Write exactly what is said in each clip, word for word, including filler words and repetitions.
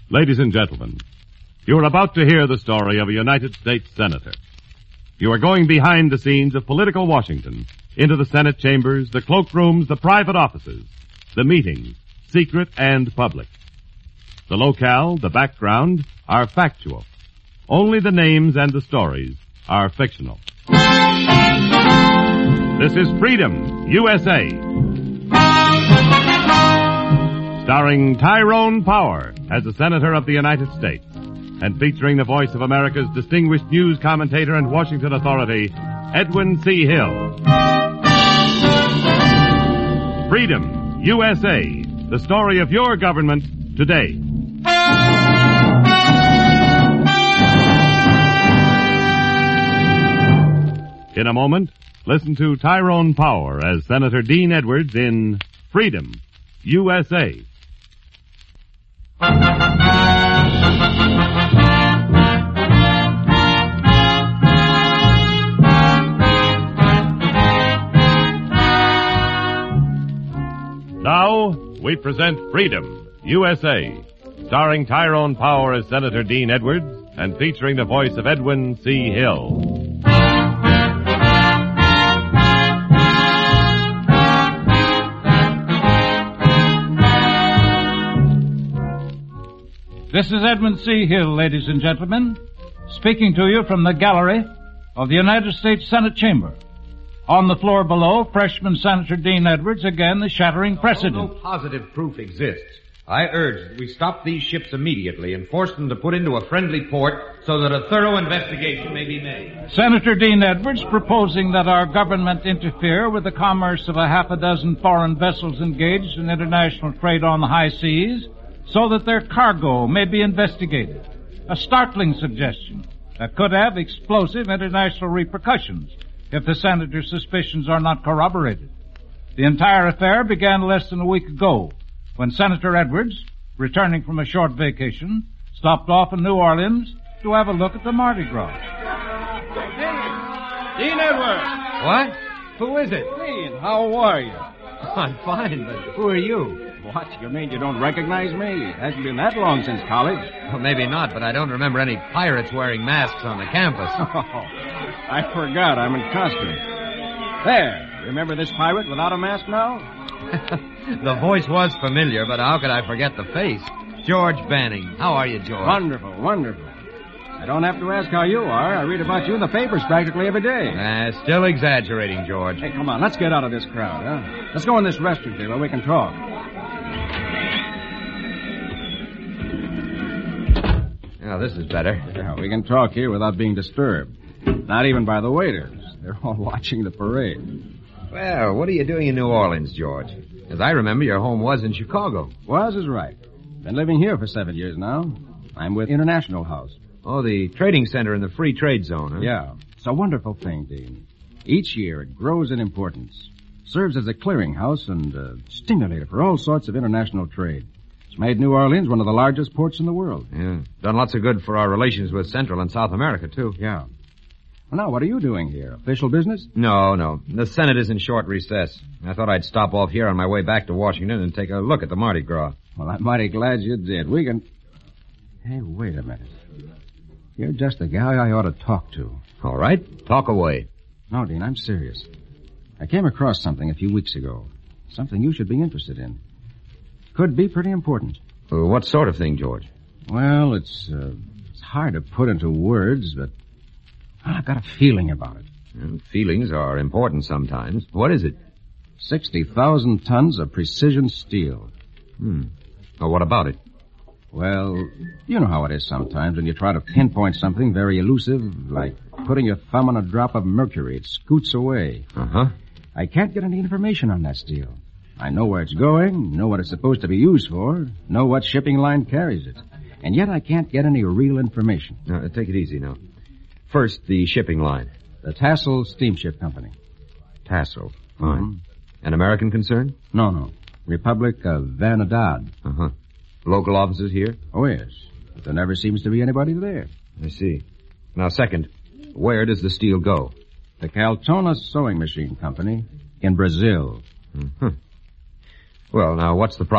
Ladies and gentlemen, you are about to hear the story of a United States Senator. You are going behind the scenes of political Washington, into the Senate chambers, the cloakrooms, the private offices, the meetings, secret and public. The locale, the background, are factual. Only the names and the stories are fictional. This is Freedom, U S A. Starring Tyrone Power as a Senator of the United States, and featuring the voice of America's distinguished news commentator and Washington authority, Edwin C. Hill. Freedom, U S A, the story of your government today. In a moment, listen to Tyrone Power as Senator Dean Edwards in Freedom, U S A. Now, we present Freedom, U S A, starring Tyrone Power as Senator Dean Edwards and featuring the voice of Edwin C. Hill. This is Edmund C. Hill, ladies and gentlemen, speaking to you from the gallery of the United States Senate Chamber. On the floor below, freshman Senator Dean Edwards, again the shattering precedent. No positive proof exists. I urge that we stop these ships immediately and force them to put into a friendly port so that a thorough investigation may be made. Senator Dean Edwards proposing that our government interfere with the commerce of a half a dozen foreign vessels engaged in international trade on the high seas, so that their cargo may be investigated. A startling suggestion that could have explosive international repercussions if the senator's suspicions are not corroborated. The entire affair began less than a week ago when Senator Edwards, returning from a short vacation, stopped off in New Orleans to have a look at the Mardi Gras. Dean, Dean Edwards! What? Who is it? Dean, how are you? I'm fine, but who are you? What? You mean you don't recognize me? It hasn't been that long since college. Well, maybe not, but I don't remember any pirates wearing masks on the campus. Oh, I forgot. I'm in costume. There. Remember this pirate without a mask now? The voice was familiar, but how could I forget the face? George Banning. How are you, George? Wonderful, wonderful. I don't have to ask how you are. I read about you in the papers practically every day. Uh, still exaggerating, George. Hey, come on. Let's get out of this crowd, huh? Let's go in this restaurant here where we can talk. Oh, this is better. Yeah, we can talk here without being disturbed. Not even by the waiters. They're all watching the parade. Well, what are you doing in New Orleans, George? As I remember, your home was in Chicago. Was is right. Been living here for seven years now. I'm with International House. Oh, the trading center in the free trade zone, huh? Yeah. It's a wonderful thing, Dean. Each year it grows in importance. Serves as a clearinghouse and a stimulator for all sorts of international trade. It's made New Orleans one of the largest ports in the world. Yeah. Done lots of good for our relations with Central and South America, too. Yeah. Well, now, what are you doing here? Official business? No, no. The Senate is in short recess. I thought I'd stop off here on my way back to Washington and take a look at the Mardi Gras. Well, I'm mighty glad you did. We can... Hey, wait a minute. You're just the guy I ought to talk to. All right. Talk away. No, Dean, I'm serious. I came across something a few weeks ago. Something you should be interested in. Could be pretty important. Uh, what sort of thing, George? Well, it's, uh, it's hard to put into words, but well, I've got a feeling about it. Well, feelings are important sometimes. What is it? sixty thousand tons of precision steel. Hmm. Well, what about it? Well, you know how it is sometimes when you try to pinpoint something very elusive, like putting your thumb on a drop of mercury. It scoots away. Uh-huh. I can't get any information on that steel. I know where it's going, know what it's supposed to be used for, know what shipping line carries it. And yet I can't get any real information. Now, take it easy now. First, the shipping line. The Tassel Steamship Company. Tassel. Fine. Mm-hmm. An American concern? No, no. Republic of Vanadad. Uh-huh. Local offices here? Oh, yes. But there never seems to be anybody there. I see. Now, second, where does the steel go? The Caltona Sewing Machine Company in Brazil. Mm-hmm. Well, now, what's the problem?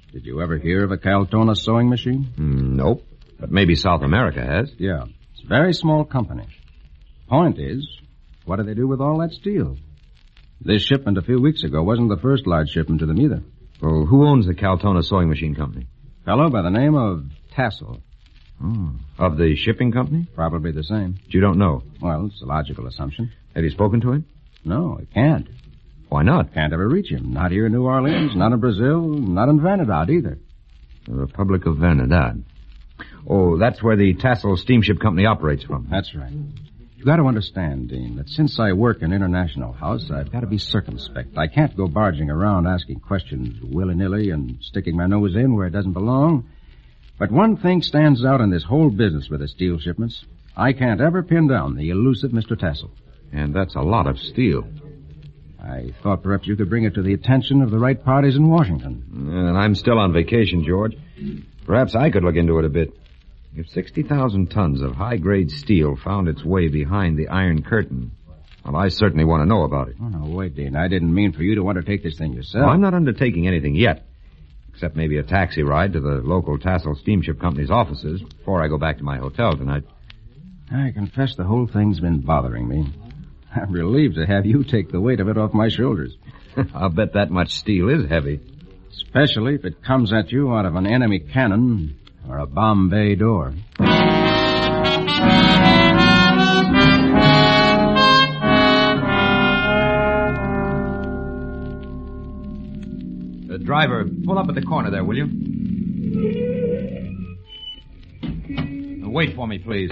Did you ever hear of a Caltona sewing machine? Mm, nope. But maybe South America has. Yeah. It's a very small company. Point is, what do they do with all that steel? This shipment a few weeks ago wasn't the first large shipment to them either. Well, who owns the Caltona Sewing Machine Company? Fellow by the name of Tassel. Oh. Of the shipping company? Probably the same. But you don't know? Well, it's a logical assumption. Have you spoken to him? No, it can't. Why not? Can't ever reach him. Not here in New Orleans, not in Brazil, not in Vanidad either. The Republic of Vanidad. Oh, that's where the Tassel Steamship Company operates from. That's right. You've got to understand, Dean, that since I work in International House, I've got to be circumspect. I can't go barging around asking questions willy-nilly and sticking my nose in where it doesn't belong. But one thing stands out in this whole business with the steel shipments. I can't ever pin down the elusive Mister Tassel. And that's a lot of steel. I thought perhaps you could bring it to the attention of the right parties in Washington. And I'm still on vacation, George. Perhaps I could look into it a bit. If sixty thousand tons of high-grade steel found its way behind the Iron Curtain, well, I certainly want to know about it. Oh, no, wait, Dean. I didn't mean for you to undertake this thing yourself. Well, I'm not undertaking anything yet, except maybe a taxi ride to the local Tassel Steamship Company's offices before I go back to my hotel tonight. I confess the whole thing's been bothering me. I'm relieved to have you take the weight of it off my shoulders. I'll bet that much steel is heavy. Especially if it comes at you out of an enemy cannon or a Bombay door. Uh, driver, pull up at the corner there, will you? Uh, wait for me, please.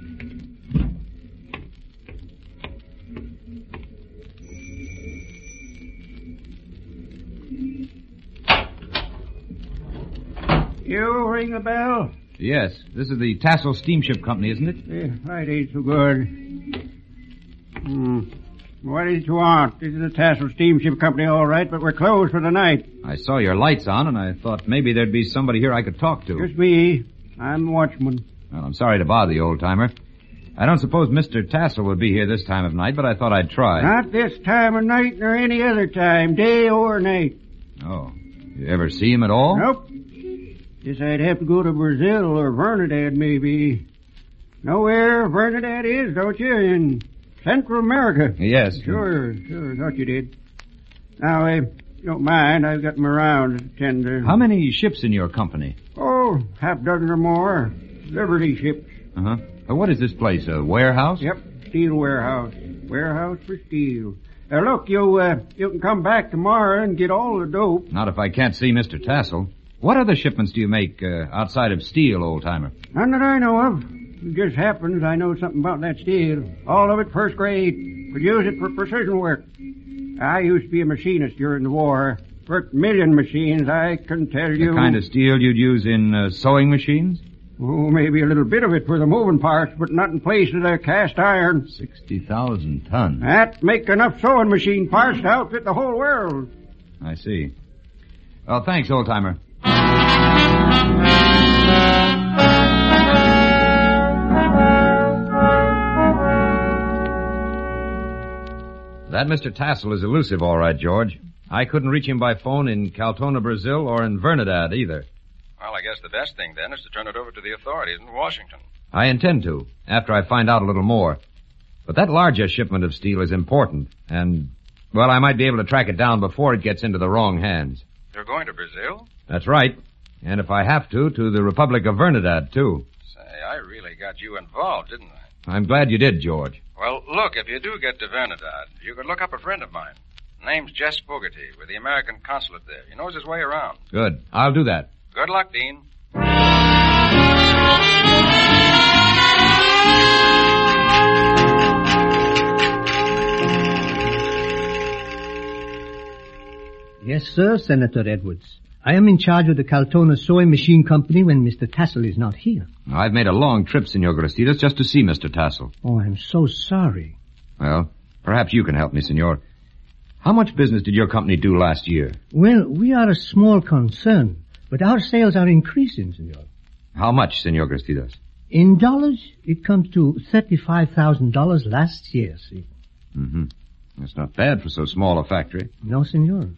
You ring the bell? Yes, this is the Tassel Steamship Company, isn't it? Yeah, right, ain't so good. Hmm. What did you want? This is the Tassel Steamship Company, all right, but we're closed for the night. I saw your lights on, and I thought maybe there'd be somebody here I could talk to. Just me. I'm the watchman. Well, I'm sorry to bother you, old-timer. I don't suppose Mister Tassel would be here this time of night, but I thought I'd try. Not this time of night nor any other time, day or night. Oh. You ever see him at all? Nope. Guess I'd have to go to Brazil or Vernadad, maybe. Know where Vernadad is, don't you? In Central America. Yes. Sure, sure. Thought you did. Now, uh, you don't mind, I've got them around to attend to. How many ships in your company? Oh, half dozen or more. Liberty ships. Uh-huh. Uh, what is this place, a warehouse? Yep, steel warehouse. Warehouse for steel. Now, look, you, uh, you can come back tomorrow and get all the dope. Not if I can't see Mister Tassel. What other shipments do you make uh, outside of steel, old-timer? None that I know of. It just happens I know something about that steel. All of it first grade. Could use it for precision work. I used to be a machinist during the war. Worked million machines, I can tell you. The kind of steel you'd use in uh, sewing machines? Oh, maybe a little bit of it for the moving parts, but not in place of the cast iron. Sixty thousand tons. That make enough sewing machine parts to outfit the whole world. I see. Well, thanks, old-timer. That Mister Tassel is elusive, all right, George. I couldn't reach him by phone in Caltona, Brazil, or in Vernadad either. Well, I guess the best thing, then, is to turn it over to the authorities in Washington. I intend to, after I find out a little more. But that larger shipment of steel is important, and, well, I might be able to track it down before it gets into the wrong hands. You're going to Brazil? That's right. And if I have to, to the Republic of Vernadad, too. Say, I really got you involved, didn't I? I'm glad you did, George. Well, look, if you do get to Vernadad, you could look up a friend of mine. Name's Jess Fogarty, with the American consulate there. He knows his way around. Good. I'll do that. Good luck, Dean. Yes, sir, Senator Edwards. I am in charge of the Caltona Sewing Machine Company when Mister Tassel is not here. I've made a long trip, Senor Gracidas, just to see Mister Tassel. Oh, I'm so sorry. Well, perhaps you can help me, Senor. How much business did your company do last year? Well, we are a small concern, but our sales are increasing, Senor. How much, Senor Gracidas? In dollars, it comes to thirty-five thousand dollars last year, see. Mm-hmm. That's not bad for so small a factory. No, Senor.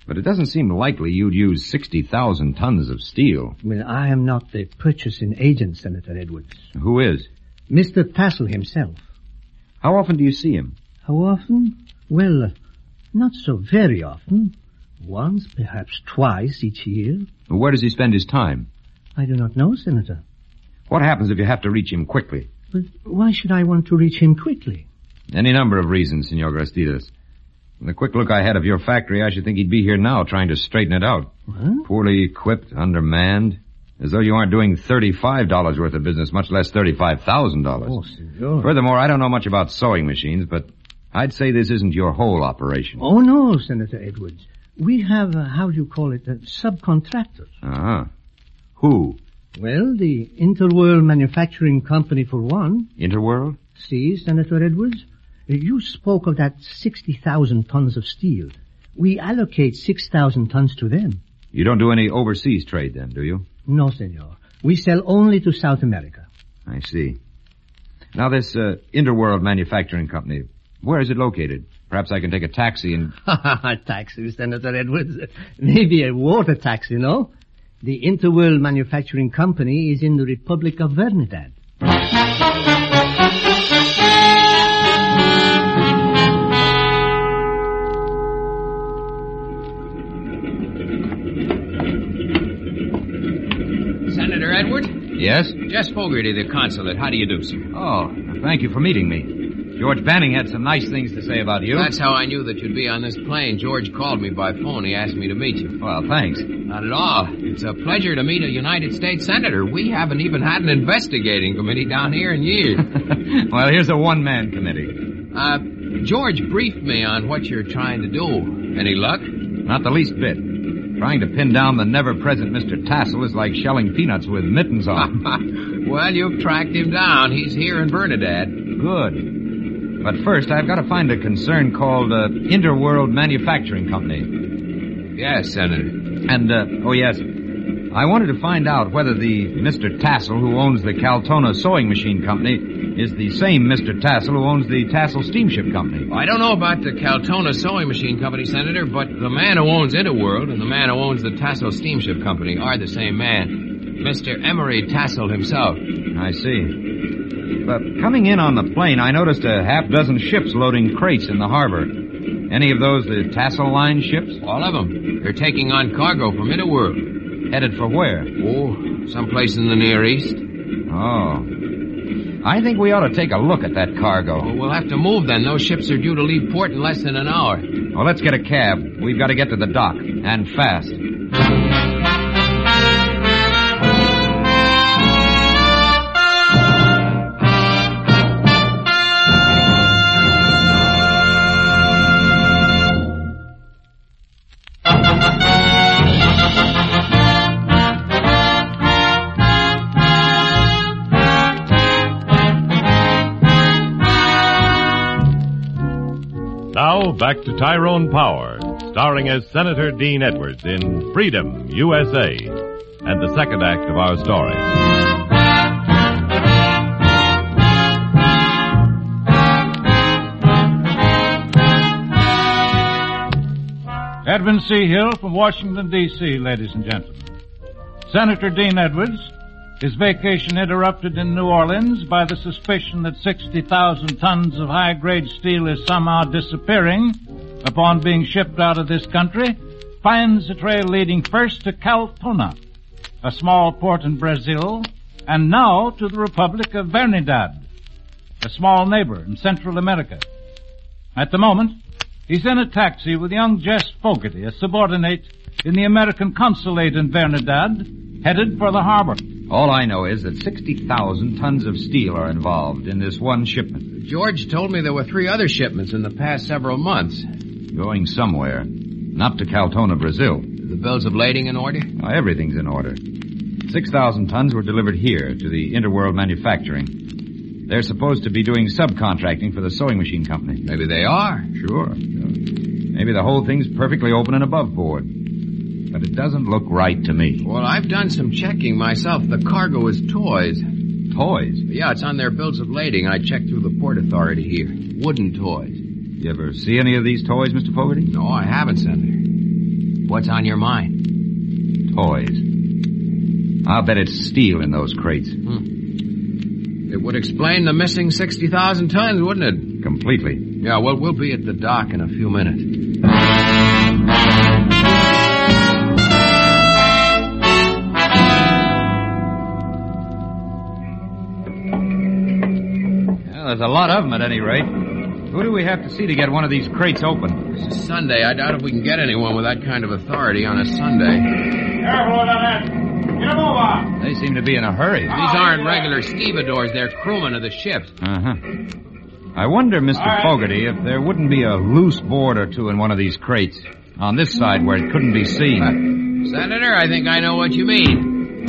But it doesn't seem likely you'd use sixty thousand tons of steel. Well, I am not the purchasing agent, Senator Edwards. Who is? Mister Tassel himself. How often do you see him? How often? Well, uh, not so very often. Once, perhaps twice each year. Where does he spend his time? I do not know, Senator. What happens if you have to reach him quickly? But why should I want to reach him quickly? Any number of reasons, Senor Grastidas. From the quick look I had of your factory, I should think he'd be here now trying to straighten it out. What? Poorly equipped, undermanned. As though you aren't doing thirty-five dollars worth of business, much less thirty-five thousand dollars. Oh, senor. Furthermore, I don't know much about sewing machines, but I'd say this isn't your whole operation. Oh, no, Senator Edwards. We have, uh, how do you call it, uh, subcontractors. Uh-huh. Who? Well, the Interworld Manufacturing Company, for one. Interworld? See, Senator Edwards? You spoke of that sixty thousand tons of steel. We allocate six thousand tons to them. You don't do any overseas trade then, do you? No, senor. We sell only to South America. I see. Now, this uh, Interworld Manufacturing Company, where is it located? Perhaps I can take a taxi and... A taxi, Senator Edwards. Maybe a water taxi, no? The Interworld Manufacturing Company is in the Republic of Vernidad. Senator Edwards? Yes? Jess Fogarty, the consulate. How do you do, sir? Oh, thank you for meeting me. George Banning had some nice things to say about you. That's how I knew that you'd be on this plane. George called me by phone. He asked me to meet you. Well, thanks. Not at all. It's a pleasure to meet a United States Senator. We haven't even had an investigating committee down here in years. Well, here's a one-man committee. Uh, George briefed me on what you're trying to do. Any luck? Not the least bit. Trying to pin down the never-present Mister Tassel is like shelling peanuts with mittens on. Well, you've tracked him down. He's here in Vernidad. Good. But first, I've got to find a concern called uh, Interworld Manufacturing Company. Yes, Senator. And, uh, oh yes, I wanted to find out whether the Mister Tassel who owns the Caltona Sewing Machine Company is the same Mister Tassel who owns the Tassel Steamship Company. I don't know about the Caltona Sewing Machine Company, Senator, but the man who owns Interworld and the man who owns the Tassel Steamship Company are the same man. Mister Emery Tassel himself. I see. But coming in on the plane, I noticed a half dozen ships loading crates in the harbor. Any of those the Tassel Line ships? All of them. They're taking on cargo from Interworld. Headed for where? Oh, someplace in the Near East. Oh. I think we ought to take a look at that cargo. Well, we'll have to move then. Those ships are due to leave port in less than an hour. Well, let's get a cab. We've got to get to the dock. And fast. Now, back to Tyrone Power, starring as Senator Dean Edwards in Freedom, U S A, and the second act of our story. Edwin C. Hill from Washington, D C, ladies and gentlemen. Senator Dean Edwards, his vacation interrupted in New Orleans by the suspicion that sixty thousand tons of high-grade steel is somehow disappearing upon being shipped out of this country, finds a trail leading first to Caltona, a small port in Brazil, and now to the Republic of Vernidad, a small neighbor in Central America. At the moment, he's in a taxi with young Jess Fogarty, a subordinate in the American consulate in Vernidad, headed for the harbor. All I know is that sixty thousand tons of steel are involved in this one shipment. George told me there were three other shipments in the past several months. Going somewhere. Not to Caltona, Brazil. The bills of lading in order? Oh, everything's in order. six thousand tons were delivered here to the Interworld Manufacturing. They're supposed to be doing subcontracting for the sewing machine company. Maybe they are. Sure. Maybe the whole thing's perfectly open and above board. But it doesn't look right to me. Well, I've done some checking myself. The cargo is toys. Toys? Yeah, it's on their bills of lading. I checked through the port authority here. Wooden toys. You ever see any of these toys, Mister Fogarty? No, I haven't, Senator. What's on your mind? Toys. I'll bet it's steel in those crates. Hmm. It would explain the missing sixty thousand tons, wouldn't it? Completely. Yeah, well, we'll be at the dock in a few minutes. Well, there's a lot of them at any rate. Who do we have to see to get one of these crates open? It's Sunday. I doubt if we can get anyone with that kind of authority on a Sunday. Careful with that. Get a move on. They seem to be in a hurry. These aren't regular stevedores. They're crewmen of the ships. Uh-huh. I wonder, Mister Right. Fogarty, if there wouldn't be a loose board or two in one of these crates. On this side where it couldn't be seen. Senator, I think I know what you mean.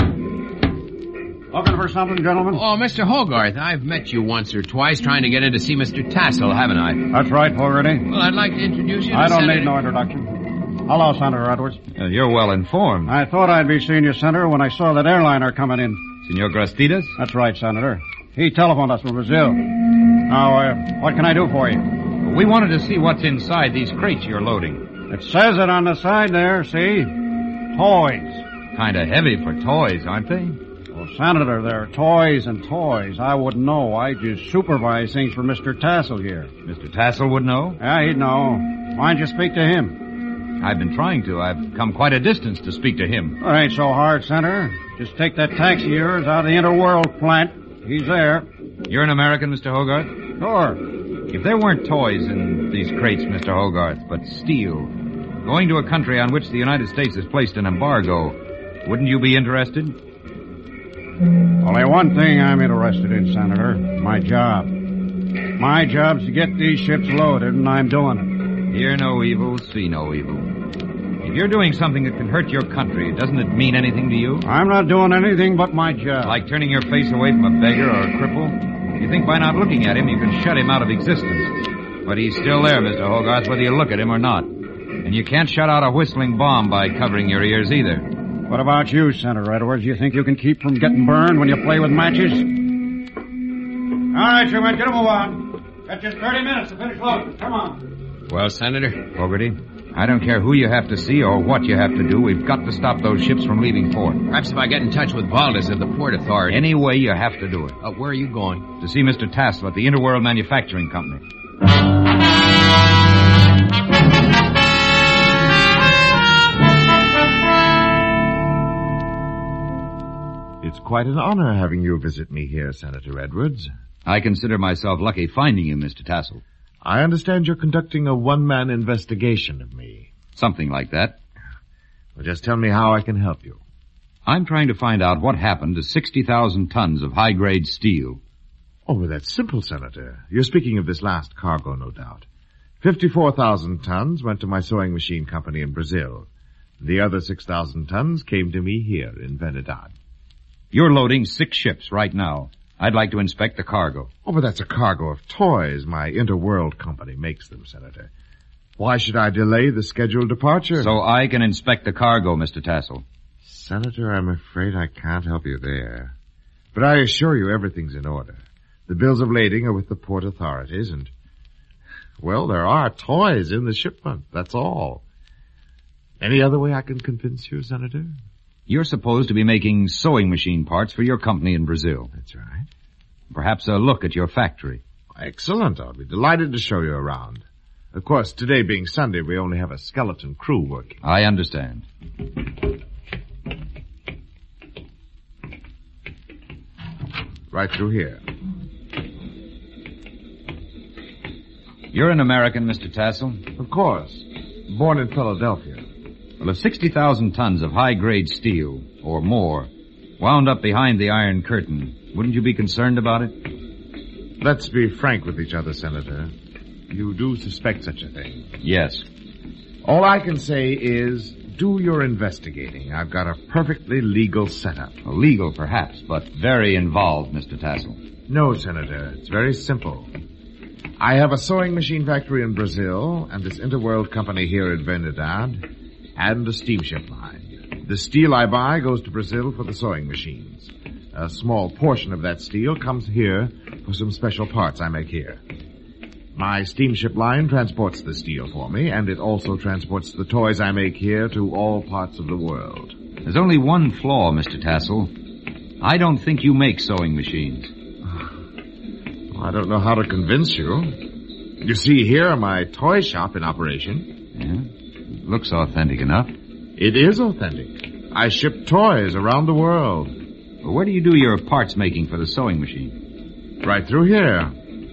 Looking for something, gentlemen? Oh, Mister Hogarth, I've met you once or twice trying to get in to see Mister Tassel, haven't I? That's right, Fogarty. Well, I'd like to introduce you to I don't Senator... need no introduction. Hello, Senator Edwards. Uh, you're well informed. I thought I'd be seeing you, Senator, when I saw that airliner coming in. Senor Grastidas? That's right, Senator. He telephoned us from Brazil. Now, uh, what can I do for you? We wanted to see what's inside these crates you're loading. It says it on the side there, see? Toys. Kind of heavy for toys, aren't they? Well, Senator, there are toys and toys. I wouldn't know. I just supervise things for Mister Tassel here. Mister Tassel would know. Yeah, he'd know. Why don't you speak to him? I've been trying to. I've come quite a distance to speak to him. Well, it ain't so hard, Senator. Just take that taxi of yours out of the Interworld plant. He's there. You're an American, Mister Hogarth? Sure. If there weren't toys in these crates, Mister Hogarth, but steel, going to a country on which the United States has placed an embargo, wouldn't you be interested? Only one thing I'm interested in, Senator. My job. My job's to get these ships loaded, and I'm doing it. Hear no evil, see no evil. If you're doing something that can hurt your country, doesn't it mean anything to you? I'm not doing anything but my job. Like turning your face away from a beggar or a cripple? You think by not looking at him you can shut him out of existence. But he's still there, Mister Hogarth, whether you look at him or not. And you can't shut out a whistling bomb by covering your ears either. What about you, Senator Edwards? You think you can keep from getting burned when you play with matches? All right, you men, get a move on. Got just thirty minutes to finish loading. Come on. Well, Senator? Fogarty, I don't care who you have to see or what you have to do. We've got to stop those ships from leaving port. Perhaps if I get in touch with Valdez at the Port Authority. Any way you have to do it. Uh, where are you going? To see Mister Tassel at the Interworld Manufacturing Company. It's quite an honor having you visit me here, Senator Edwards. I consider myself lucky finding you, Mister Tassel. I understand you're conducting a one-man investigation of me. Something like that. Well, just tell me how I can help you. I'm trying to find out what happened to sixty thousand tons of high-grade steel. Oh, well, that's simple, Senator. You're speaking of this last cargo, no doubt. fifty-four thousand tons went to my sewing machine company in Brazil. The other six thousand tons came to me here in Venedad. You're loading six ships right now. I'd like to inspect the cargo. Oh, but that's a cargo of toys. My Interworld company makes them, Senator. Why should I delay the scheduled departure? So I can inspect the cargo, Mister Tassel. Senator, I'm afraid I can't help you there. But I assure you everything's in order. The bills of lading are with the port authorities, and, well, there are toys in the shipment. That's all. Any other way I can convince you, Senator? You're supposed to be making sewing machine parts for your company in Brazil. That's right. Perhaps a look at your factory. Excellent. I'll be delighted to show you around. Of course, today being Sunday, we only have a skeleton crew working. I understand. Right through here. You're an American, Mister Tassel? Of course. Born in Philadelphia. Well, if sixty thousand tons of high-grade steel, or more, wound up behind the Iron Curtain, wouldn't you be concerned about it? Let's be frank with each other, Senator. You do suspect such a thing. Yes. All I can say is, do your investigating. I've got a perfectly legal setup. Well, legal, perhaps, but very involved, Mister Tassel. No, Senator. It's very simple. I have a sewing machine factory in Brazil, and this Interworld company here in Venedad, and a steamship line. The steel I buy goes to Brazil for the sewing machines. A small portion of that steel comes here for some special parts I make here. My steamship line transports the steel for me, and it also transports the toys I make here to all parts of the world. There's only one flaw, Mister Tassel. I don't think you make sewing machines. I don't know how to convince you. You see here my toy shop in operation. Yeah, it looks authentic enough. It is authentic. I ship toys around the world. Well, where do you do your parts making for the sewing machine? Right through here.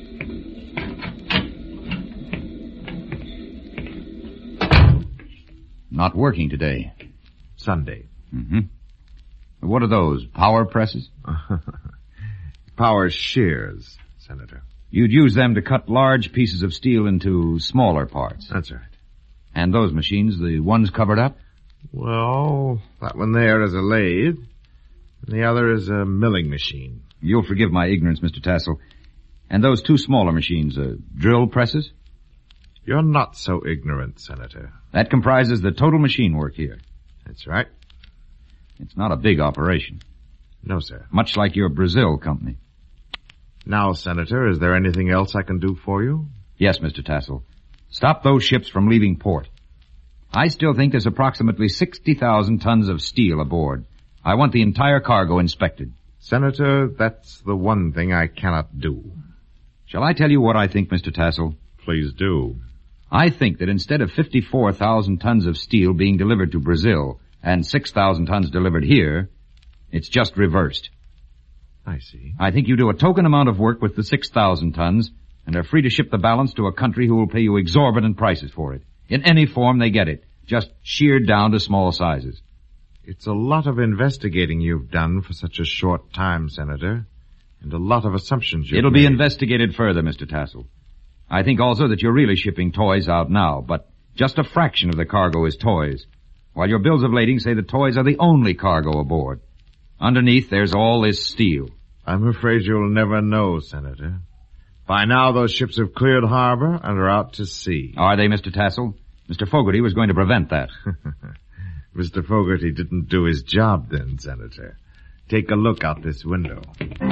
Not working today. Sunday. Mm-hmm. What are those, power presses? Power shears, Senator. You'd use them to cut large pieces of steel into smaller parts. That's right. And those machines, the ones covered up? Well, that one there is a lathe, and the other is a milling machine. You'll forgive my ignorance, Mister Tassel. And those two smaller machines, uh, drill presses? You're not so ignorant, Senator. That comprises the total machine work here. That's right. It's not a big operation. No, sir. Much like your Brazil company. Now, Senator, is there anything else I can do for you? Yes, Mister Tassel. Stop those ships from leaving port. I still think there's approximately sixty thousand tons of steel aboard. I want the entire cargo inspected. Senator, that's the one thing I cannot do. Shall I tell you what I think, Mister Tassel? Please do. I think that instead of fifty-four thousand tons of steel being delivered to Brazil and six thousand tons delivered here, it's just reversed. I see. I think you do a token amount of work with the six thousand tons and are free to ship the balance to a country who will pay you exorbitant prices for it. In any form they get it, just sheared down to small sizes. It's a lot of investigating you've done for such a short time, Senator, and a lot of assumptions you've It'll made. be investigated further, Mister Tassel. I think also that you're really shipping toys out now, but just a fraction of the cargo is toys, while your bills of lading say the toys are the only cargo aboard. Underneath, there's all this steel. I'm afraid you'll never know, Senator. By now, those ships have cleared harbor and are out to sea. Are they, Mister Tassel? Mister Fogarty was going to prevent that. Mister Fogarty didn't do his job then, Senator. Take a look out this window.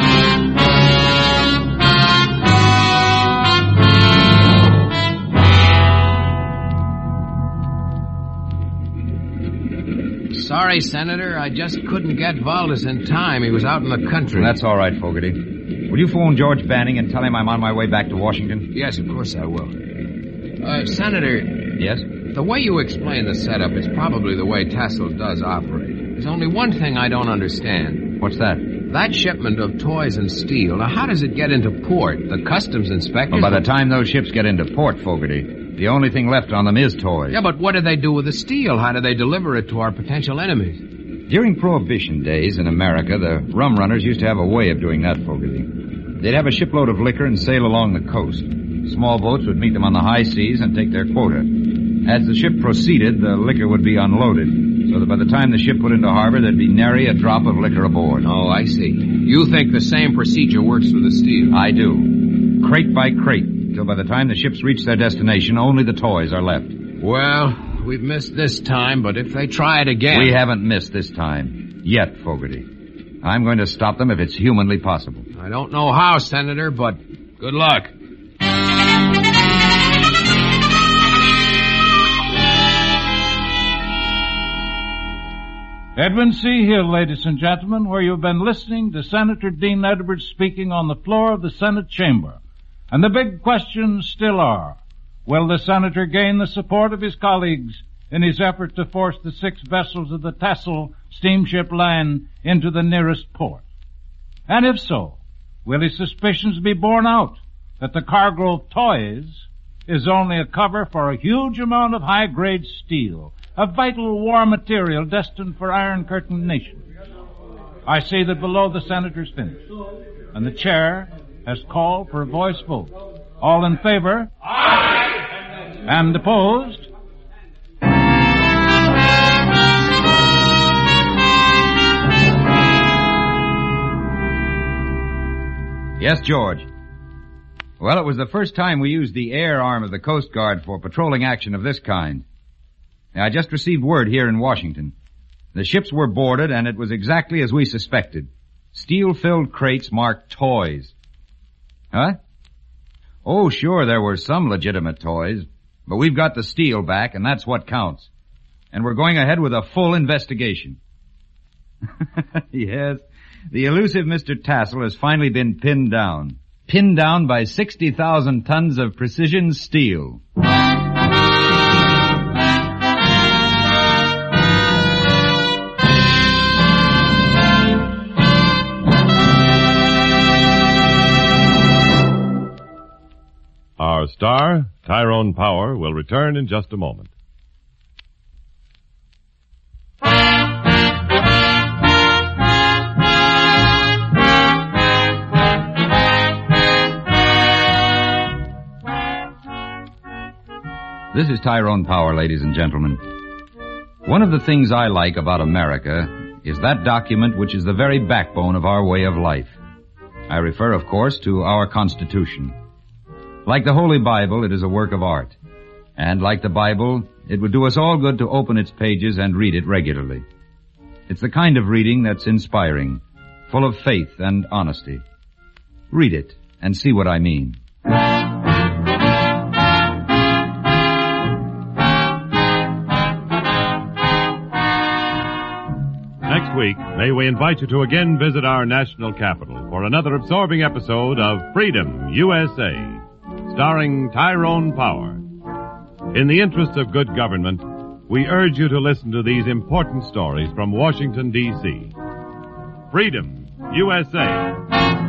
Sorry, Senator, I just couldn't get Valdez in time. He was out in the country. That's all right, Fogarty. Will you phone George Banning and tell him I'm on my way back to Washington? Yes, of course I will. Uh, Senator. Yes? The way you explain the setup is probably the way Tassel does operate. There's only one thing I don't understand. What's that? That shipment of toys and steel, now how does it get into port? The customs inspectors... Well, by the time those ships get into port, Fogarty, the only thing left on them is toys. Yeah, but what do they do with the steel? How do they deliver it to our potential enemies? During Prohibition days in America, the rum runners used to have a way of doing that, Fogarty. They'd have a shipload of liquor and sail along the coast. Small boats would meet them on the high seas and take their quota. As the ship proceeded, the liquor would be unloaded, so that by the time the ship put into harbor, there'd be nary a drop of liquor aboard. Oh, I see. You think the same procedure works with the steel? I do. Crate by crate, till by the time the ships reach their destination, only the toys are left. Well, we've missed this time, but if they try it again... We haven't missed this time. Yet, Fogarty. I'm going to stop them if it's humanly possible. I don't know how, Senator, but good luck. Edwin C. Hill, ladies and gentlemen, where you've been listening to Senator Dean Edwards speaking on the floor of the Senate chamber. And the big questions still are, will the senator gain the support of his colleagues in his effort to force the six vessels of the Tassel steamship line into the nearest port? And if so, will his suspicions be borne out that the cargo of toys is only a cover for a huge amount of high-grade steel, a vital war material destined for Iron Curtain Nation? I see that below the senator's finished, and the chair has called for a voice vote. All in favor? Aye! And opposed? Yes, George. Well, it was the first time we used the air arm of the Coast Guard for patrolling action of this kind. I just received word here in Washington. The ships were boarded, and it was exactly as we suspected. Steel-filled crates marked toys. Huh? Oh, sure, there were some legitimate toys, but we've got the steel back, and that's what counts. And we're going ahead with a full investigation. Yes, the elusive Mister Tassel has finally been pinned down. Pinned down by sixty thousand tons of precision steel. Our star, Tyrone Power, will return in just a moment. This is Tyrone Power, ladies and gentlemen. One of the things I like about America is that document which is the very backbone of our way of life. I refer, of course, to our Constitution. Like the Holy Bible, it is a work of art. And like the Bible, it would do us all good to open its pages and read it regularly. It's the kind of reading that's inspiring, full of faith and honesty. Read it and see what I mean. Next week, may we invite you to again visit our national capital for another absorbing episode of Freedom, U S A, starring Tyrone Power. In the interest of good government, we urge you to listen to these important stories from Washington, D C Freedom, U S A.